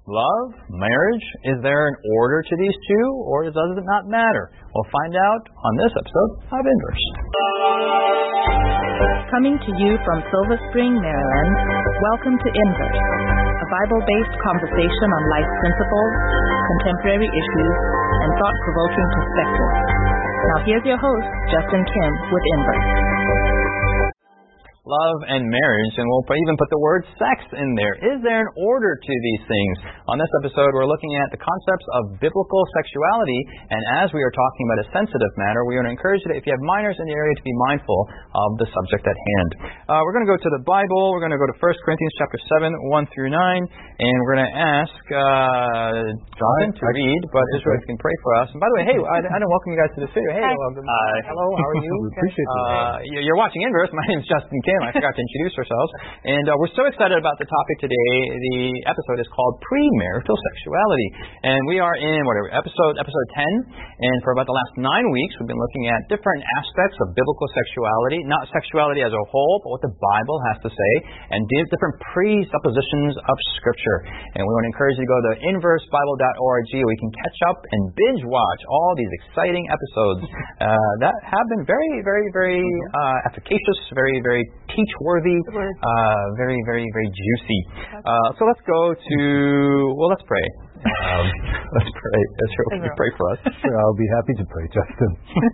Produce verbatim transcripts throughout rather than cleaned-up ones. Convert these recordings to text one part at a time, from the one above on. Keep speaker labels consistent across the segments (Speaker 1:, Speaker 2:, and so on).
Speaker 1: Love, marriage, is there an order to these two, or does it not matter? We'll find out on this episode of Inverse.
Speaker 2: Coming to you from Silver Spring, Maryland, welcome to Inverse, a Bible-based conversation on life principles, contemporary issues, and thought-provoking perspectives. Now here's your host, Justin Kim, with Inverse.
Speaker 1: Love and marriage, and we'll even put the word sex in there. Is there an order to these things? On this episode, we're looking at the concepts of biblical sexuality, and as we are talking about a sensitive matter, we want to encourage you that if you have minors in the area to be mindful of the subject at hand. Uh, we're going to go to the Bible. We're going to go to First Corinthians chapter seven, one through nine, and we're going to ask uh, Jonathan to read, but Israel can pray for us. And by the way, hey, I, I didn't welcome you guys to the studio. Hey, welcome.
Speaker 3: Hi.
Speaker 1: Hello, how are you?
Speaker 3: We appreciate
Speaker 1: uh, you. You're watching Inverse. My name is Justin Kim. I forgot to introduce ourselves. And uh, we're so excited about the topic today. The episode is called Premarital Sexuality. And we are in, whatever, episode episode ten. And for about the last nine weeks, we've been looking at different aspects of biblical sexuality. Not sexuality as a whole, but what the Bible has to say. And different presuppositions of Scripture. And we want to encourage you to go to inverse bible dot org where you can catch up and binge watch all these exciting episodes uh, that have been very, very, very uh, efficacious, very, very teach-worthy, uh, very, very, very juicy. Uh, so let's go to, well, let's pray. Um, let's pray. Israel, pray for us.
Speaker 3: Sure, I'll be happy to pray, Justin.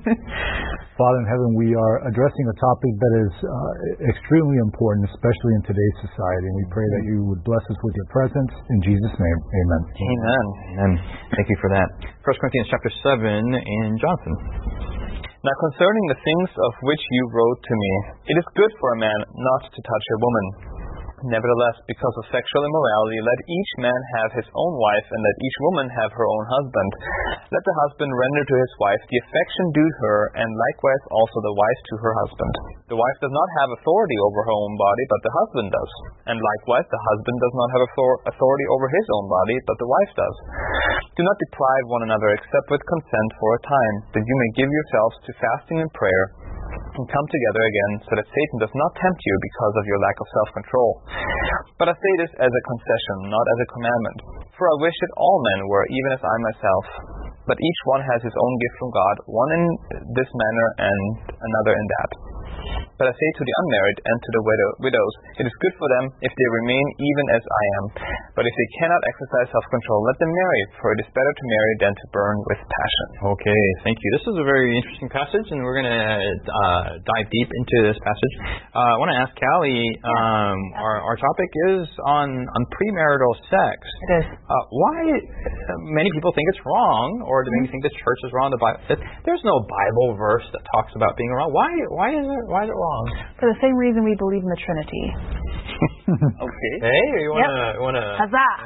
Speaker 3: Father in heaven, we are addressing a topic that is uh, extremely important, especially in today's society. And we pray that you would bless us with your presence. In Jesus' name, amen.
Speaker 1: Amen. Amen. Thank you for that. First Corinthians chapter seven, and Jonathan.
Speaker 4: Now concerning the things of which you wrote to me, it is good for a man not to touch a woman. Nevertheless, because of sexual immorality, let each man have his own wife, and let each woman have her own husband. Let the husband render to his wife the affection due her, and likewise also the wife to her husband. The wife does not have authority over her own body, but the husband does. And likewise, the husband does not have authority over his own body, but the wife does. Do not deprive one another except with consent for a time, that you may give yourselves to fasting and prayer, and come together again, so that Satan does not tempt you because of your lack of self-control. But I say this as a concession, not as a commandment. For I wish that all men were, even as I myself. But each one has his own gift from God, one in this manner and another in that. But I say to the unmarried and to the widow, widows, it is good for them if they remain even as I am. But if they cannot exercise self-control, let them marry, for it is better to marry than to burn with passion.
Speaker 1: Okay, thank you. This is a very interesting passage, and we're going to uh, dive deep into this passage. Uh, I want to ask Callie, um, our, our topic is on, on premarital sex.
Speaker 2: It is.
Speaker 1: Uh, why, many people think it's wrong, or do maybe think the church is wrong. The Bible, there's no Bible verse that talks about being wrong. Why, why is it, why is it wrong?
Speaker 2: For the same reason we believe in the Trinity.
Speaker 1: Okay. Hey, you want to...
Speaker 2: Yep.
Speaker 1: Wanna...
Speaker 2: Huzzah!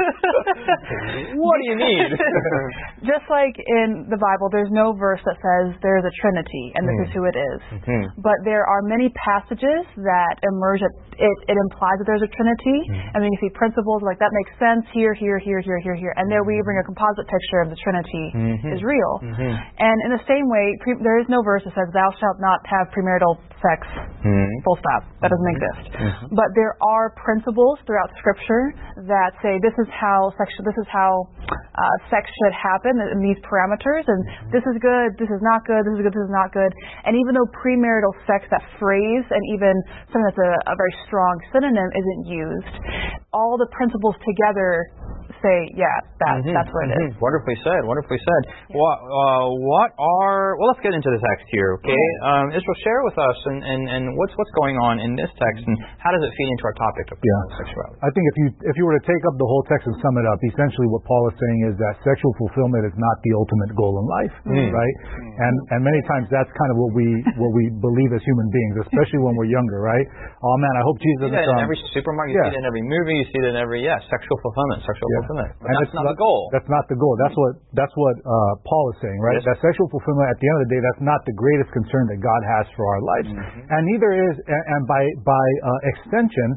Speaker 1: What do you need?
Speaker 2: Just like in the Bible, there's no verse that says there's a Trinity, and this mm. is who it is. Mm-hmm. But there are many passages that emerge that it, it implies that there's a Trinity. Mm. And then you see principles like that makes sense here, here, here, here, here, here. And there we bring a composite picture of the Trinity mm-hmm. is real. Mm-hmm. And in the same way, pre- there is no verse that says thou shalt not have premarital sex. Mm. Full stop. That doesn't exist. Mm-hmm. But there are principles throughout Scripture that say this is how sexual, this is how uh, sex should happen in these parameters, and mm-hmm. this is good, this is not good, this is good, this is not good. And even though premarital sex, that phrase, and even something that's a, a very strong synonym isn't used, all the principles together say, yeah, that, mm-hmm. that's what it
Speaker 1: mm-hmm.
Speaker 2: is.
Speaker 1: Wonderfully said, wonderfully said. Yeah. What, uh, what are, well, let's get into the text here, okay? Mm-hmm. Um, Israel, share with us and, and, and what's what's going on in this text, and how does it feed into our topic of
Speaker 3: yeah.
Speaker 1: sexuality?
Speaker 3: I think if you if you were to take up the whole text and sum it up, essentially what Paul is saying is that sexual fulfillment is not the ultimate goal in life, mm-hmm. right? Mm-hmm. And and many times that's kind of what we what we believe as human beings, especially when we're younger, right? Oh man, I hope Jesus
Speaker 1: doesn't come. You see that in
Speaker 3: come.
Speaker 1: every supermarket, you
Speaker 3: yeah.
Speaker 1: see it in every movie, you see it in every, yeah, sexual fulfillment, sexual
Speaker 3: yeah.
Speaker 1: fulfillment. But
Speaker 3: and
Speaker 1: that's not the goal.
Speaker 3: That's not the goal. That's what that's what uh, Paul is saying, right? Yes. That sexual fulfillment, at the end of the day, that's not the greatest concern that God has for our lives, mm-hmm. and neither is, and, and by by uh, extension,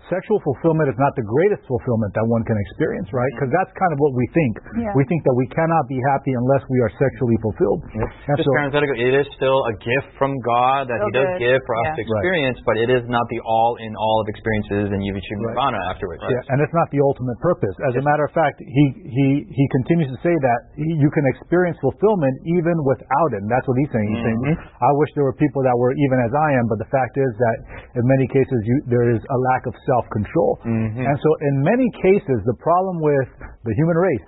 Speaker 3: sexual fulfillment is not the greatest fulfillment that one can experience, right? Because that's kind of what we think.
Speaker 2: Yeah.
Speaker 3: We think that we cannot be happy unless we are sexually fulfilled.
Speaker 1: Yep.
Speaker 3: And
Speaker 1: Just
Speaker 3: so,
Speaker 1: parenthetical, it is still a gift from God that
Speaker 2: So
Speaker 1: He does
Speaker 2: good.
Speaker 1: give for us
Speaker 2: Yeah.
Speaker 1: to experience, right. But it is not the all-in-all of experiences, and you should move
Speaker 3: Right.
Speaker 1: on afterwards.
Speaker 3: yeah, and it's not the ultimate purpose. As
Speaker 1: Yes.
Speaker 3: a matter of fact, he, he, he continues to say that he, you can experience fulfillment even without it. And that's what he's saying. He's
Speaker 1: Mm-hmm.
Speaker 3: saying, I wish there were people that were even as I am, but the fact is that in many cases you, there is a lack of self-control.
Speaker 1: Mm-hmm.
Speaker 3: And so in many cases, the problem with the human race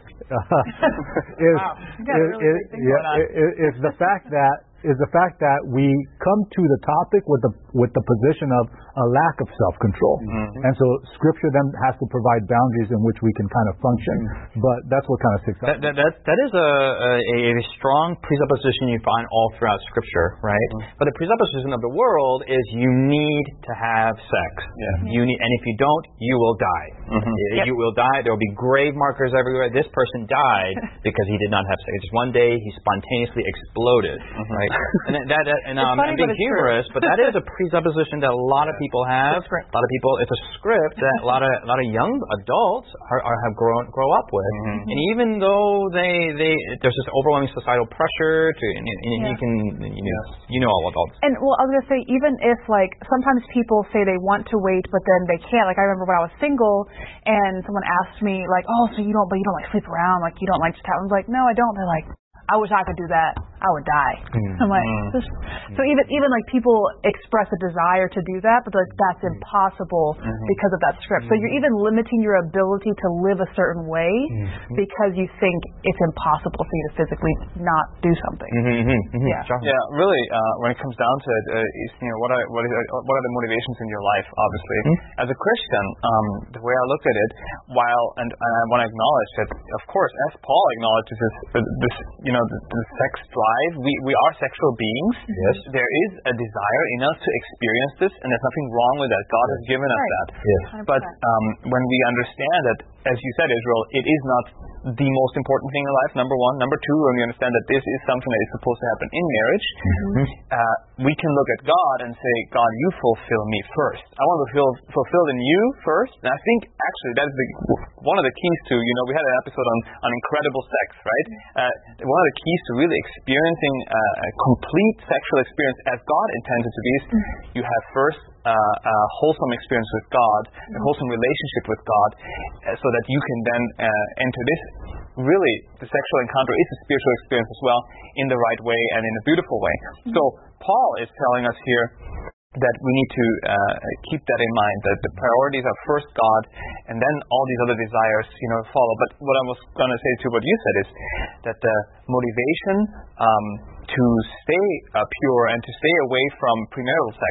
Speaker 3: is,
Speaker 2: Wow. You got a
Speaker 3: is,
Speaker 2: really
Speaker 3: is,
Speaker 2: big thing
Speaker 3: yeah,
Speaker 2: going on.
Speaker 3: is, is the fact that is the fact that we come to the topic with the with the position of a lack of self-control.
Speaker 1: Mm-hmm.
Speaker 3: And so Scripture then has to provide boundaries in which we can kind of function. But that's what kind of sticks
Speaker 1: That,
Speaker 3: out.
Speaker 1: that, that, that is a, a, a strong presupposition you find all throughout Scripture, right? Mm-hmm. But the presupposition of the world is you need to have sex.
Speaker 4: Yeah.
Speaker 1: You need, and if you don't, you will die.
Speaker 4: Mm-hmm.
Speaker 2: Yep.
Speaker 1: You will die. There will be grave markers everywhere. This person died because he did not have sex. Just one day he spontaneously exploded,
Speaker 4: Mm-hmm.
Speaker 1: right? And that, that, that and um,
Speaker 2: funny,
Speaker 1: I'm being
Speaker 2: but it's
Speaker 1: humorous, but that is a presupposition that a lot of people have.
Speaker 2: It's a script.
Speaker 1: A lot of people. It's a script that a lot of a lot of young adults are, are have grown grow up with.
Speaker 4: Mm-hmm.
Speaker 1: And even though they they there's this overwhelming societal pressure to, and, and
Speaker 2: Yeah.
Speaker 1: you can you know you know all adults.
Speaker 2: And well, I was gonna say, even if like sometimes people say they want to wait, but then they can't. Like I remember when I was single, and someone asked me like, "Oh, so you don't, but you don't like sleep around, like you don't like to tap." I was like, "No, I don't." They're like, "I wish I could do that. I would die."
Speaker 1: Mm.
Speaker 2: I'm like, this, so even even like people express a desire to do that, but like that's impossible
Speaker 1: Mm-hmm.
Speaker 2: because of that script. So you're even limiting your ability to live a certain way
Speaker 1: Mm-hmm.
Speaker 2: because you think it's impossible for you to physically not do something.
Speaker 1: Mm-hmm, mm-hmm.
Speaker 2: Yeah.
Speaker 1: Sure.
Speaker 4: Yeah, really, uh, when it comes down to it, uh, is, you know, what are, what, is, uh, what are the motivations in your life, obviously.
Speaker 1: Mm-hmm.
Speaker 4: As a Christian, um, the way I look at it, while, and, and I want to acknowledge that, of course, as Paul acknowledges this, uh, this you know, the, the sex drive, we, we are sexual beings.
Speaker 1: Yes.
Speaker 4: There is a desire in us to experience this, and there's nothing wrong with that. God has given us
Speaker 2: Right.
Speaker 4: that.
Speaker 1: Yes.
Speaker 4: But um, when we understand that, as you said, Israel, it is not the most important thing in life, number one. Number two, when we understand that this is something that is supposed to happen in marriage,
Speaker 1: Mm-hmm.
Speaker 4: uh, we can look at God and say, God, you fulfill me first. I want to feel fulfilled in you first. And I think, actually, that is the, one of the keys to, you know, we had an episode on, on incredible sex, right? Uh, one of the keys to really experiencing uh, a complete sexual experience as God intends it to be is you have first Uh, a wholesome experience with God, a wholesome relationship with God, uh, so that you can then uh, enter this. Really, the sexual encounter is a spiritual experience as well, in the right way and in a beautiful way. So Paul is telling us here that we need to uh, keep that in mind, that the priorities are first God, and then all these other desires, you know, follow. But what I was going to say to what you said is that the motivation um, to stay uh, pure and to stay away from premarital sex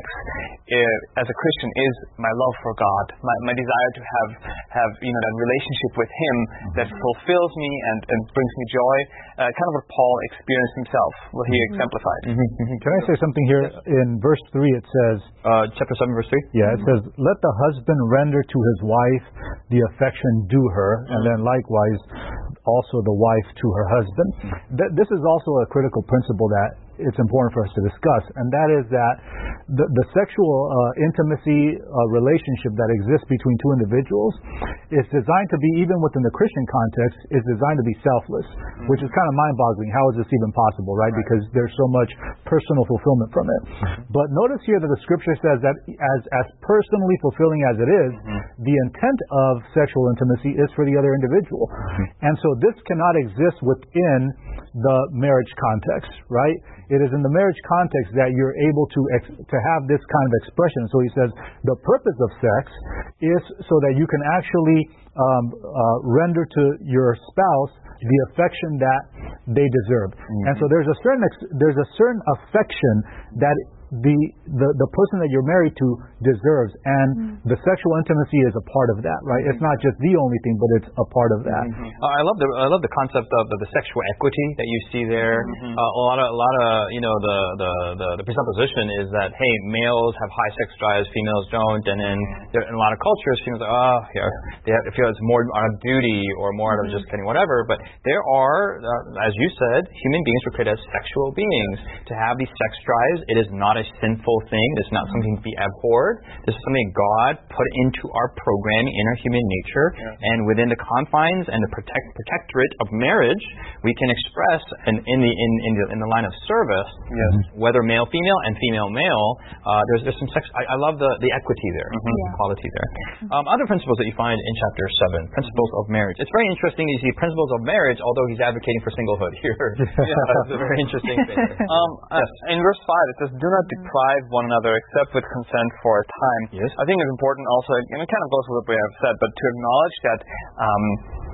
Speaker 4: uh, as a Christian is my love for God, my, my desire to have have you know that relationship with Him that fulfills me and, and brings me joy. Uh, kind of what Paul experienced himself, what he exemplified.
Speaker 1: Mm-hmm.
Speaker 3: Can I say something here? In verse three it says,
Speaker 1: Uh, chapter seven, verse three.
Speaker 3: yeah, it says, let the husband render to his wife the affection due her, and then likewise also the wife to her husband. Th- this is also a critical principle that it's important for us to discuss, and that is that the, the sexual uh, intimacy uh, relationship that exists between two individuals is designed to be, even within the Christian context, is designed to be selfless, mm-hmm. which is kind of mind-boggling. How is this even possible, right? right? Because there's so much personal fulfillment from it. Mm-hmm. But notice here that the Scripture says that as, as personally fulfilling as it is, mm-hmm. the intent of sexual intimacy is for the other individual. Mm-hmm. And so this cannot exist within the marriage context, right? It is in the marriage context that you're able to ex- to have this kind of expression. So he says the purpose of sex is so that you can actually um, uh, render to your spouse the affection that they deserve. Mm-hmm. And so there's a certain ex- there's a certain affection that the the the person that you're married to deserves, and mm-hmm. the sexual intimacy is a part of that, right? Mm-hmm. It's not just the only thing, but it's a part of that.
Speaker 1: Mm-hmm. Uh, I love the I love the concept of the, the sexual equity that you see there. Mm-hmm. Uh, a lot of a lot of you know the, the the the presupposition is that hey, males have high sex drives, females don't, and then there, in a lot of cultures, females are oh yeah, they have, feel it's more out of duty or more out of just getting whatever. But there are, uh, as you said, human beings were created as sexual beings. To have these sex drives, it is not a a sinful thing. This is not something to be abhorred. This is something God put into our programming in our human nature. Yeah. And within the confines and the protect, protectorate of marriage, we can express in, in, the, in, in, the, in the line of service, yes. whether male, female, and female, male, uh, there's, there's some sex. I, I love the, the equity there, mm-hmm. the equality there. Um, other principles that you find in chapter seven, principles of marriage. It's very interesting you see principles of marriage, although he's advocating for singlehood here. Yeah, it's a very interesting thing.
Speaker 4: Um, yes. uh, in verse five, it says, "Do not deprive one another except with consent for a time."
Speaker 1: Yes.
Speaker 4: I think it's important also, and it kind of goes with what we have said, but to acknowledge that um,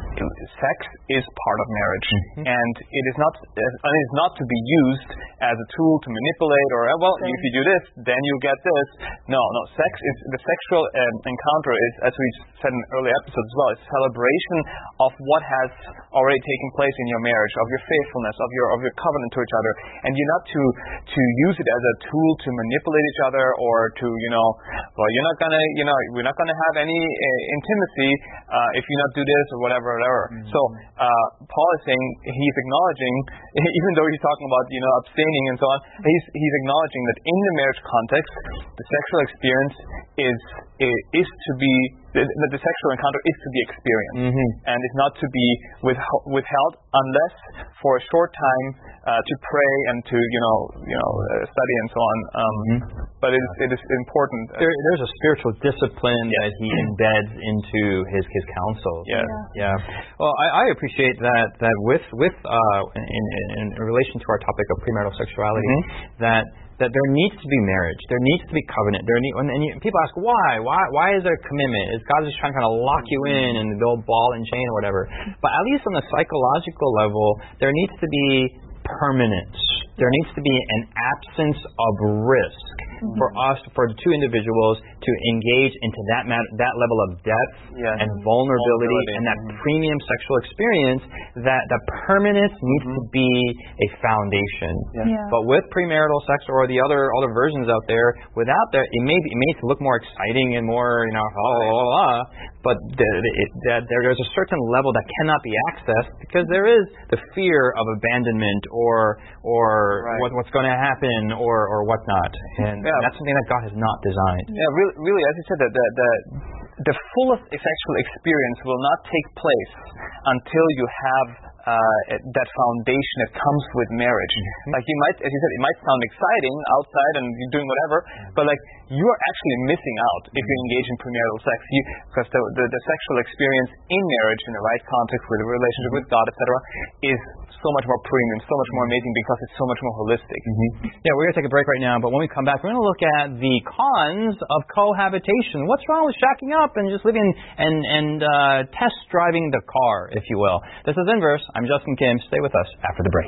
Speaker 4: sex is part of marriage, mm-hmm. and it is not it is not to be used as a tool to manipulate or, well, if you do this, then you get this. No, no. Sex is the sexual um, encounter is, as we said in early episodes as well, it's celebration of what has already taken place in your marriage, of your faithfulness, of your of your covenant to each other, and you're not to to use it as a tool to manipulate each other or to you know, well, you're not gonna you know we're not gonna have any uh, intimacy uh, if you not do this or whatever. Mm-hmm. So uh, Paul is saying, he's acknowledging, even though he's talking about you know abstaining and so on, he's he's acknowledging that in the marriage context, the sexual experience is is to be that the sexual encounter is to be experienced, mm-hmm. and is not to be withheld unless for a short time uh, to pray and to you know you know uh, study and so on. Um, mm-hmm. But it is, it is important.
Speaker 1: There, there's a spiritual discipline yes. that he embeds into his his counsel.
Speaker 4: Yeah,
Speaker 1: yeah. Well, I, I appreciate that that with with uh, in, in, in relation to our topic of premarital sexuality, mm-hmm. that. that there needs to be marriage, there needs to be covenant. There need, and you, people ask why, why, why is there a commitment? Is God just trying to kind of lock you in and build ball and chain or whatever? But at least on the psychological level, there needs to be permanence. There needs to be an absence of risk mm-hmm. for us, for the two individuals, to engage into that mat- that level of depth yes. and vulnerability, vulnerability and that mm-hmm. premium sexual experience. That the permanence needs mm-hmm. to be a foundation.
Speaker 2: Yeah. Yeah.
Speaker 1: But with premarital sex or the other other versions out there, without that, it may be, it may look more exciting and more you know blah blah blah. blah but the, it, that there, there's a certain level that cannot be accessed because there is the fear of abandonment or or right. what, what's going to happen or or whatnot, and yeah. that's something that God has not designed.
Speaker 4: Yeah, really, really as you said, that the, the the fullest sexual experience will not take place until you have uh, that foundation that comes with marriage. Mm-hmm. Like you might, as you said, it might sound exciting outside and you're doing whatever, but like you are actually missing out if you engage in premarital sex, you, because the, the the sexual experience in marriage, in the right context, with a relationship with God, et cetera, is so much more premium, so much more amazing because it's so much more holistic.
Speaker 1: Mm-hmm. Yeah, we're going to take a break right now, but when we come back, we're going to look at the cons of cohabitation. What's wrong with shacking up and just living and, and uh, test driving the car, if you will? This is Inverse. I'm Justin Kim. Stay with us after the break.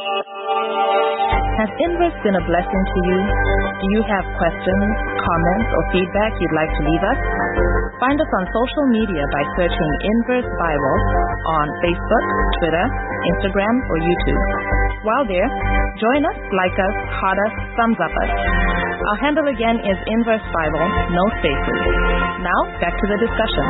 Speaker 5: Has Inverse been a blessing to you? Do you have questions, comments, or feedback you'd like to leave us? Find us on social media by searching Inverse Bible on Facebook, Twitter, Instagram, or YouTube. While there, join us, like us, heart us, thumbs up us. Our handle again is Inverse Bible, no spaces. Now, back to the discussion.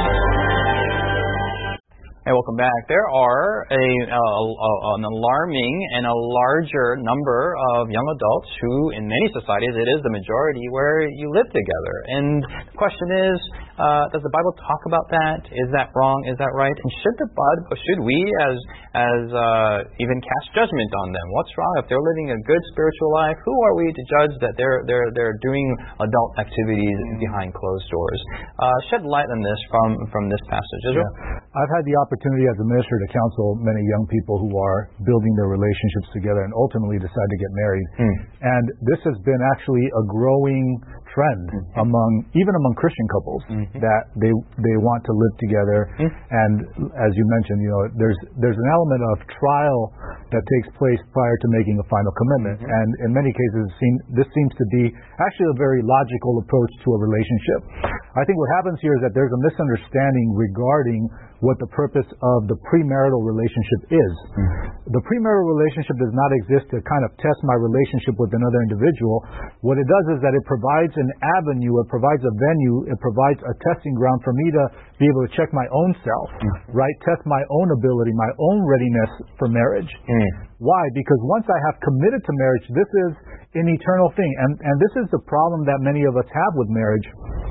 Speaker 1: Hey, welcome back. There are a, a, a, an alarming and a larger number of young adults who, in many societies, it is the majority where you live together. And the question is, uh, does the Bible talk about that? Is that wrong? Is that right? And should the Bible, should we, as as uh, even cast judgment on them? What's wrong if they're living a good spiritual life? Who are we to judge that they're they're they're doing adult activities behind closed doors? Uh, shed light on this from from this passage, Israel.
Speaker 3: Yeah. I've had the opportunity as a minister to counsel many young people who are building their relationships together and ultimately decide to get married. Mm. And this has been actually a growing trend mm-hmm. among, even among Christian couples, mm-hmm. that they they want to live together. Mm-hmm. And as you mentioned, you know, there's there's an element of trial that takes place prior to making a final commitment. Mm-hmm. And in many cases, it seem, this seems to be actually a very logical approach to a relationship. I think what happens here is that there's a misunderstanding regarding what the purpose of the premarital relationship is. Mm-hmm. The premarital relationship does not exist to kind of test my relationship with another individual. What it does is that it provides an avenue, it provides a venue, it provides a testing ground for me to be able to check my own self, mm-hmm. right? Test my own ability, my own readiness for marriage. Mm-hmm. Why? Because once I have committed to marriage, this is an eternal thing. And, and this is the problem that many of us have with marriage,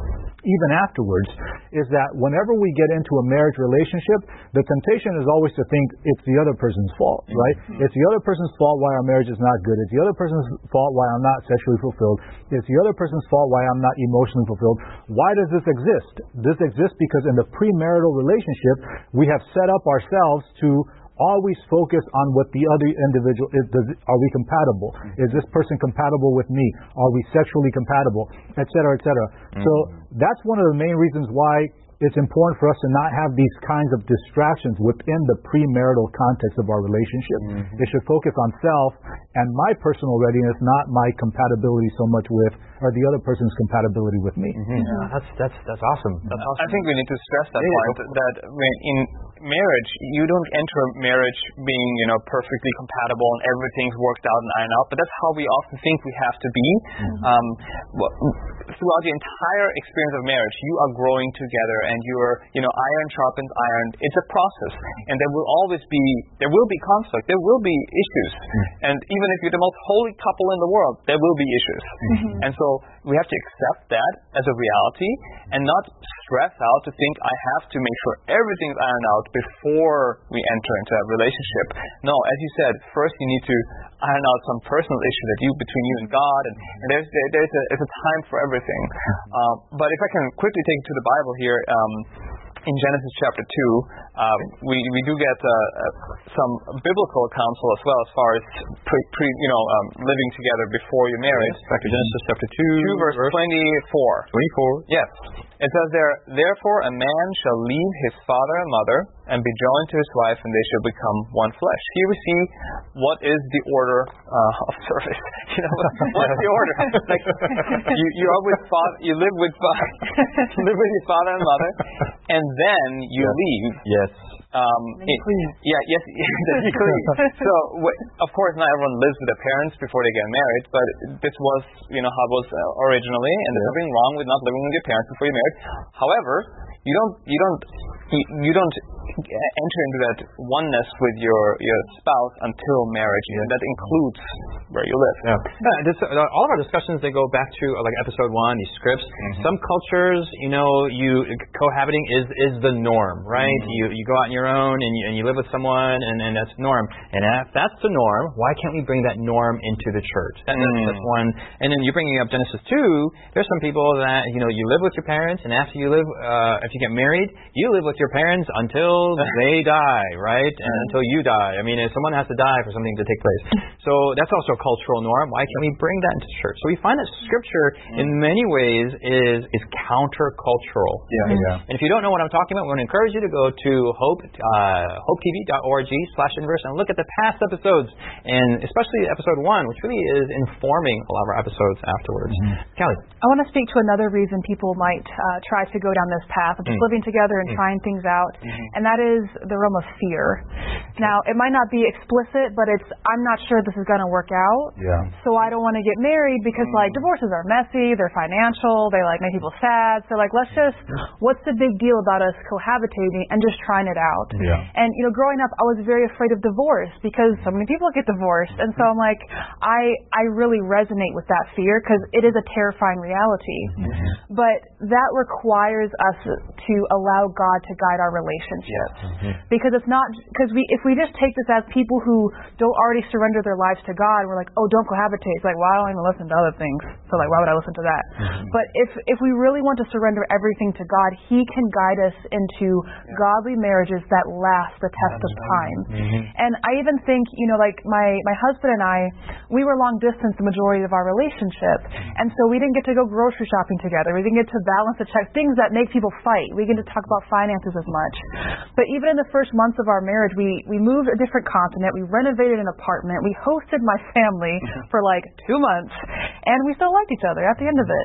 Speaker 3: even afterwards, is that whenever we get into a marriage relationship, the temptation is always to think it's the other person's fault, right? Mm-hmm. It's the other person's fault why our marriage is not good. It's the other person's fault why I'm not sexually fulfilled. It's the other person's fault why I'm not emotionally fulfilled. Why does this exist? This exists because in the premarital relationship, we have set up ourselves to always focus on what the other individual is. Does, are we compatible? Mm-hmm. Is this person compatible with me? Are we sexually compatible? Et cetera, et cetera. Mm-hmm. So that's one of the main reasons why it's important for us to not have these kinds of distractions within the premarital context of our relationship. Mm-hmm. It should focus on self and my personal readiness, not my compatibility so much with, or the other person's compatibility with me.
Speaker 1: Mm-hmm. Yeah, that's that's that's awesome. That's awesome.
Speaker 4: I think we need to stress that yeah, point that when in marriage, you don't enter marriage being, you know, perfectly compatible and everything's worked out and ironed out, but that's how we often think we have to be. Mm-hmm. Um, well, throughout the entire experience of marriage, you are growing together and you're, you know, iron sharpens iron. It's a process, and there will always be, there will be conflict, there will be issues, mm-hmm. and even if you're the most holy couple in the world, there will be issues. Mm-hmm. And so we have to accept that as a reality and not stress out to think I have to make sure everything's ironed out before we enter into a relationship. No, as you said, first you need to iron out some personal issue that you between you and God, and, and there's there, there's a it's a time for everything. Um, but if I can quickly take you to the Bible here. Um, In Genesis chapter two, uh, we we do get uh, uh, some biblical counsel as well as far as pre, pre you know um, living together before you're married.
Speaker 1: Yes, back to Genesis chapter two,
Speaker 4: two verse, verse twenty-four.
Speaker 1: Twenty-four.
Speaker 4: Yes, it says there, therefore a man shall leave his father and mother and be joined to his wife, and they shall become one flesh. Here we see what is the order uh, of service. You know, what's the order? Like you you are with father, you live with father, you live with your father and mother, and then you
Speaker 1: yes.
Speaker 4: leave.
Speaker 1: Yes.
Speaker 4: Um, it, yeah, yes, then you leave. So, w- of course, not everyone lives with their parents before they get married, but this was, you know, how it was uh, originally, and there's nothing wrong with not living with your parents before you're married. However, you don't, you don't, you, you don't enter into that oneness with your your spouse until marriage. Yeah. That includes where you live.
Speaker 1: Yeah. yeah this, uh, all of our discussions, they go back to uh, like episode one, these scripts. Mm-hmm. Some cultures, you know, you cohabiting is is the norm, right? Mm-hmm. You you go out on your own and you, and you live with someone, and, and that's norm. And if that's the norm, why can't we bring that norm into the church? That, mm-hmm. that's, that's one. And then you're bringing up Genesis two. There's some people that, you know, you live with your parents, and after you live, uh, if you get married, you live with your parents until they die, right? And until you die. I mean, if someone has to die for something to take place. So that's also a cultural norm. Why can't we bring that into church? So we find that Scripture, in many ways, is is countercultural.
Speaker 3: Yeah, yeah.
Speaker 1: And if you don't know what I'm talking about, we want to encourage you to go to hope uh, hopetv.org slash inverse and look at the past episodes, and especially episode one, which really is informing a lot of our episodes afterwards. Mm-hmm. Kelly.
Speaker 2: I want to speak to another reason people might uh, try to go down this path of just mm. living together and mm. trying things out, mm-hmm. and that is the realm of fear. Now, it might not be explicit, but it's, I'm not sure this is going to work out,
Speaker 3: yeah.
Speaker 2: so I don't want to get married because, mm. like, divorces are messy, they're financial, they, like, make people sad, so, like, let's just, what's the big deal about us cohabitating and just trying it out?
Speaker 3: Yeah.
Speaker 2: And, you know, growing up, I was very afraid of divorce because so many people get divorced, and so I'm like, I, I really resonate with that fear because it is a terrifying reality. Mm-hmm. But that requires us to allow God to guide our relationships.
Speaker 1: Mm-hmm.
Speaker 2: Because it's not, because we, if we just take this as people who don't already surrender their lives to God, we're like, oh, don't cohabitate. It's like, well, I don't even listen to other things. So, like, why would I listen to that? Mm-hmm. But if if we really want to surrender everything to God, He can guide us into yeah. godly marriages that last the test of time.
Speaker 1: Mm-hmm.
Speaker 2: And I even think, you know, like my, my husband and I, we were long distance the majority of our relationship. And so we didn't get to go grocery shopping together. We didn't get to balance the check, things that make people fight. We get to talk about finances as much. But even in the first months of our marriage, we, we moved a different continent. We renovated an apartment. We hosted my family for like two months. And we still liked each other at the end of it.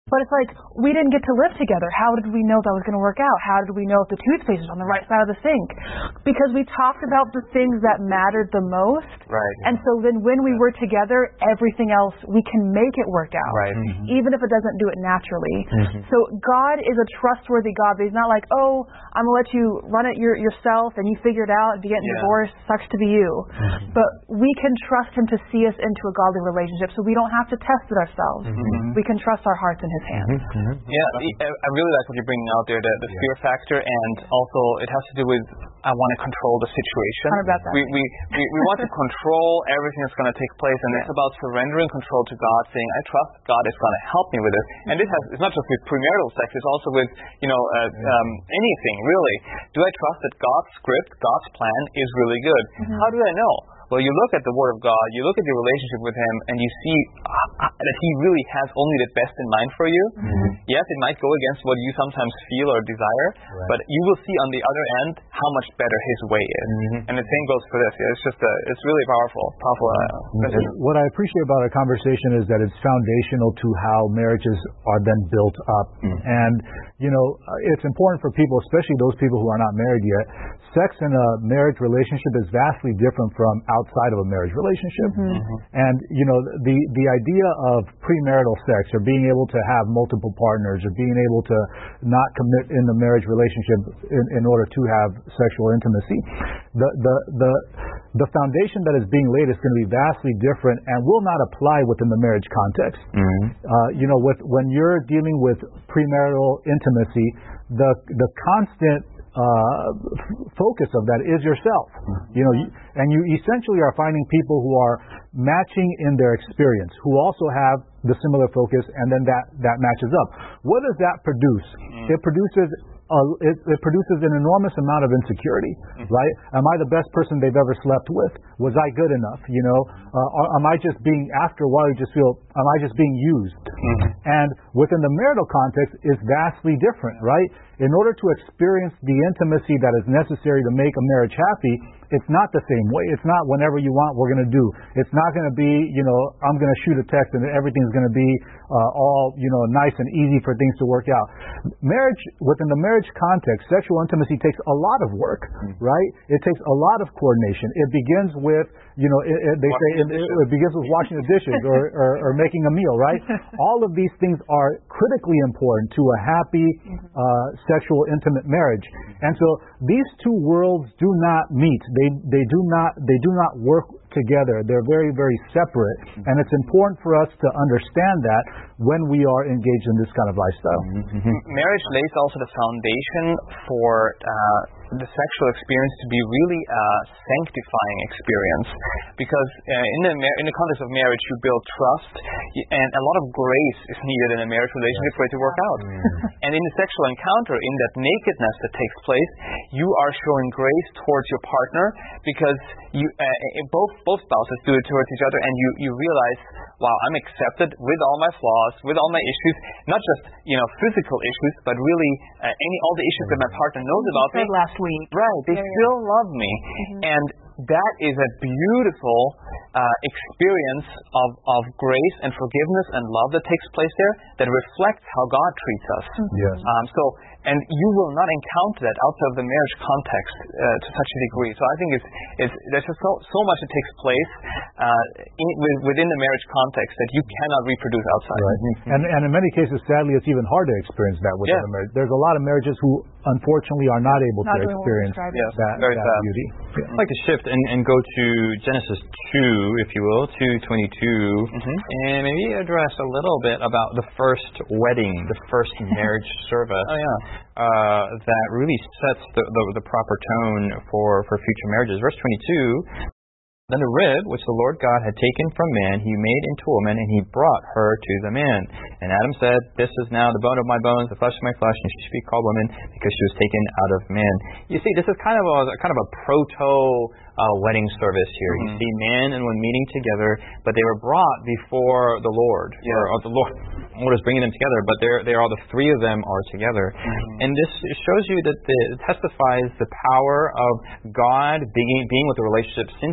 Speaker 2: But it's like, we didn't get to live together. How did we know that was going to work out? How did we know if the toothpaste was on the right side of the sink? Because we talked about the things that mattered the most.
Speaker 4: Right.
Speaker 2: And so then when we were together, everything else, we can make it work out.
Speaker 4: Right. Mm-hmm.
Speaker 2: Even if it doesn't do it naturally.
Speaker 4: Mm-hmm.
Speaker 2: So God is a trustworthy God, but He's not like, oh, I'm going to let you run it your, yourself and you figure it out. If you get
Speaker 4: Yeah.
Speaker 2: divorced, sucks to be you.
Speaker 4: Mm-hmm.
Speaker 2: But we can trust Him to see us into a godly relationship, so we don't have to test it ourselves.
Speaker 4: Mm-hmm.
Speaker 2: We can trust our hearts in His hands.
Speaker 3: Mm-hmm.
Speaker 4: Yeah, I I really like what you're bringing out there, the, the fear factor, and also it has to do with I want to control the situation.
Speaker 2: one hundred percent.
Speaker 4: We, we, we, we want to control everything that's going to take place, and it's about surrendering control to God, saying, I trust God is going to help me with this. And this has, it's not just with premarital sex, it's also with, you know, uh, um, anything, really. Do I trust that God's script, God's plan is really good? Mm-hmm. How do I know? Well, you look at the Word of God, you look at your relationship with Him, and you see uh, that He really has only the best in mind for you. Mm-hmm. Yes, it might go against what you sometimes feel or desire, right. but you will see on the other end how much better His way is. Mm-hmm. And the same goes for this. It's just a, it's really powerful. Powerful. Uh,
Speaker 3: what I appreciate about our conversation is that it's foundational to how marriages are then built up. Mm-hmm. And, you know, it's important for people, especially those people who are not married yet. Sex in a marriage relationship is vastly different from outside of a marriage relationship. Mm-hmm. And, you know, the, the idea of premarital sex or being able to have multiple partners or being able to not commit in the marriage relationship in, in order to have sexual intimacy, the, the, the, the foundation that is being laid is going to be vastly different and will not apply within the marriage context. Mm-hmm. Uh, you know, with, when you're dealing with premarital intimacy, the, the constant Uh, f- focus of that is yourself. Mm-hmm. You know, you, and you essentially are finding people who are matching in their experience, who also have the similar focus, and then that, that matches up. What does that produce? Mm-hmm. It produces uh, it, it produces an enormous amount of insecurity, mm-hmm. right? Am I the best person they've ever slept with? Was I good enough? You know, uh, or am I just being, after a while you just feel, am I just being used? Mm-hmm. And within the marital context is vastly different, right? In order to experience the intimacy that is necessary to make a marriage happy, it's not the same way. It's not whenever you want, we're going to do. It's not going to be, you know, I'm going to shoot a text and everything's going to be uh, all, you know, nice and easy for things to work out. Marriage, within the marriage context, sexual intimacy takes a lot of work, mm-hmm. right? It takes a lot of coordination. It begins with, you know, it, it, they say it, it begins with washing the dishes or, or, or making a meal, right? All of these things are critically important to a happy uh, sexual intimate marriage. And so these two worlds do not meet. They they do not they do not work together. They're very, very separate. And it's important for us to understand that when we are engaged in this kind of lifestyle.
Speaker 4: Mm-hmm. Marriage lays also the foundation for uh, the sexual experience to be really a sanctifying experience, because uh, in the mar- in the context of marriage, you build trust, and a lot of grace is needed in a marriage relationship for it to work out. Mm-hmm. And in the sexual encounter, in that nakedness that takes place, you are showing grace towards your partner, because you uh, both both spouses do it towards each other, and you you realize, wow, I'm accepted with all my flaws, with all my issues, not just, you know, physical issues, but really uh, any all the issues that my partner knows
Speaker 2: you
Speaker 4: about me.
Speaker 2: Last week.
Speaker 4: Right, they
Speaker 2: yeah,
Speaker 4: still
Speaker 2: yeah.
Speaker 4: love me. Mm-hmm. And that is a beautiful uh, experience of, of grace and forgiveness and love that takes place there, that reflects how God treats us.
Speaker 3: Mm-hmm. Yes.
Speaker 4: Um, so, and you will not encounter that outside of the marriage context uh, to such a degree. So I think it's, it's there's just so, so much that takes place uh, in, within the marriage context that you cannot reproduce outside.
Speaker 3: Right. Mm-hmm. And, and in many cases, sadly, it's even hard to experience that within
Speaker 4: yeah.
Speaker 3: a marriage. There's a lot of marriages who unfortunately are not able
Speaker 2: not
Speaker 3: to experience
Speaker 4: yes,
Speaker 3: that,
Speaker 4: very
Speaker 3: that
Speaker 4: sad.
Speaker 3: beauty.
Speaker 1: Yeah. I'd like to shift and, and go to Genesis two, if you will, two twenty-two, mm-hmm. and maybe address a little bit about the first wedding, the first marriage service.
Speaker 4: Oh, yeah.
Speaker 1: Uh, that really sets the, the, the proper tone for, for future marriages. Verse twenty-two, then the rib, which the Lord God had taken from man, he made into a woman, and he brought her to the man. And Adam said, this is now the bone of my bones, the flesh of my flesh, and she should be called woman, because she was taken out of man. You see, this is kind of a kind of a proto uh, wedding service here. Mm-hmm. You see man and woman meeting together, but they were brought before the Lord,
Speaker 4: yeah.
Speaker 1: or, or the Lord. The Lord is bringing them together, but they're, they are the three of them are together. Mm-hmm. And this shows you that the, it testifies the power of God being, being with the relationship since the beginning.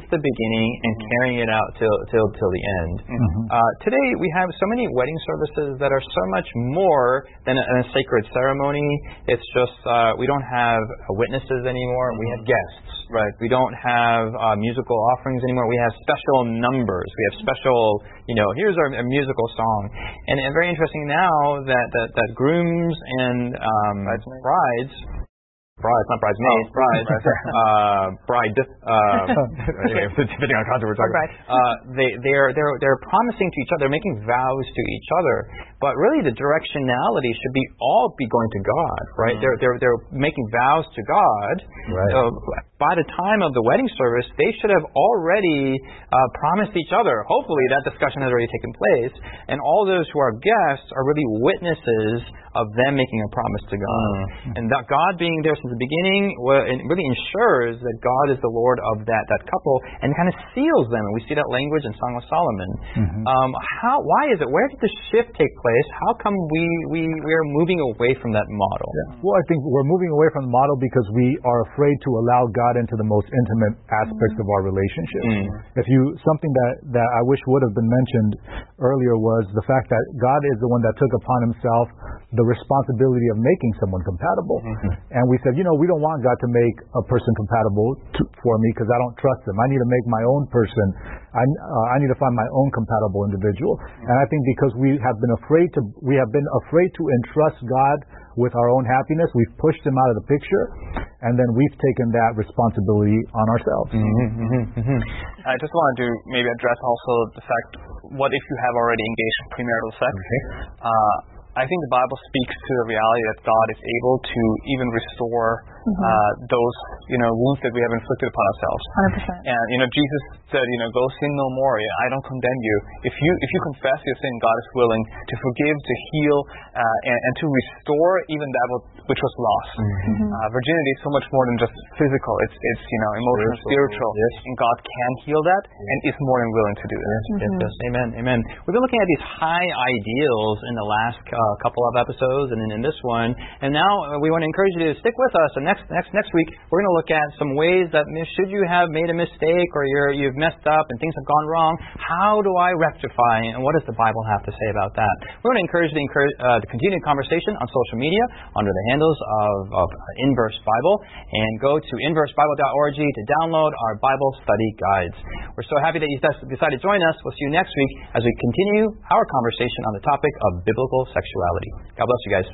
Speaker 1: beginning and carrying it out till till till the end. Mm-hmm. Uh, today we have so many wedding services that are so much more than a, a sacred ceremony. It's just uh, we don't have witnesses anymore. We have guests.
Speaker 4: Right.
Speaker 1: We don't have uh, musical offerings anymore. We have special numbers. We have special, you know, here's our, our musical song. And, and very interesting now that, that, that grooms and um, brides, brides, not bridesmaids, oh, brides, uh, bride, uh, anyway, depending on the concept we're talking about, uh, they, they're, they're, they're promising to each other, they're making vows to each other. But really, the directionality should be all be going to God, right? Mm. They're they're they're making vows to God.
Speaker 3: Right.
Speaker 1: So by the time of the wedding service, they should have already uh, promised each other. Hopefully, that discussion has already taken place, and all those who are guests are really witnesses of them making a promise to God. Mm. And that God being there since the beginning well, it really ensures that God is the Lord of that that couple, and kind of seals them. And we see that language in Song of Solomon. Mm-hmm. Um, how? Why is it? Where did the shift take place? How come we, we, we are moving away from that model?
Speaker 3: Yeah. Well, I think we're moving away from the model because we are afraid to allow God into the most intimate aspects mm. of our relationship. Mm. If you something that, that I wish would have been mentioned earlier was the fact that God is the one that took upon himself the responsibility of making someone compatible. Mm-hmm. And we said, you know, we don't want God to make a person compatible to, for me because I don't trust him. I need to make my own person. I, uh, I need to find my own compatible individual. Mm-hmm. And I think because we have been afraid to we have been afraid to entrust God with our own happiness, we've pushed him out of the picture, and then we've taken that responsibility on ourselves.
Speaker 4: Mm-hmm, mm-hmm, mm-hmm. I just wanted to maybe address also the fact, what if you have already engaged in premarital sex? Okay. Uh, I think the Bible speaks to the reality that God is able to even restore mm-hmm. uh, those, you know, wounds that we have inflicted upon ourselves.
Speaker 2: one hundred percent.
Speaker 4: And, you know, Jesus said, you know, go sin no more. I don't condemn you. If you if you confess your sin, God is willing to forgive, to heal, uh, and, and to restore even that which was lost. Mm-hmm. Uh, virginity is so much more than just physical. It's, it's you know, emotional, spiritual. Yes. And God can heal that yes. and is more than willing to do that.
Speaker 1: Yes, mm-hmm. yes, amen, amen. We've been looking at these high ideals in the last uh, couple of episodes and then in this one. And now uh, we want to encourage you to stick with us. And next next next week, we're going to look at some ways that should you have made a mistake or you're, you've messed up and things have gone wrong, how do I rectify? And what does the Bible have to say about that? We're going to encourage you to, encourage, uh, to continue the conversation on social media under the handles of, of Inverse Bible. And go to inverse bible dot org to download our Bible study guides. We're so happy that you decided to join us. We'll see you next week as we continue our conversation on the topic of biblical sexuality. God bless you guys.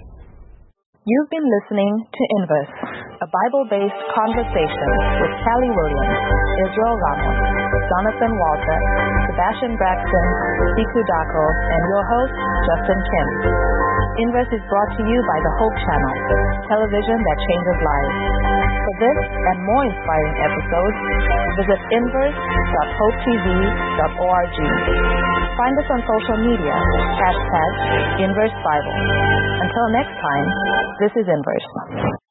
Speaker 5: You've been listening to Inverse, a Bible-based conversation with Callie Williams, Israel Ramos, Jonathan Walter, Sebastian Braxton, Siku Dako, and your host, Justin Kim. Inverse is brought to you by the Hope Channel, television that changes lives. For this and more inspiring episodes, visit inverse dot hope t v dot org. Find us on social media, hashtag Inverse Bible. Until next time, this is Inverse.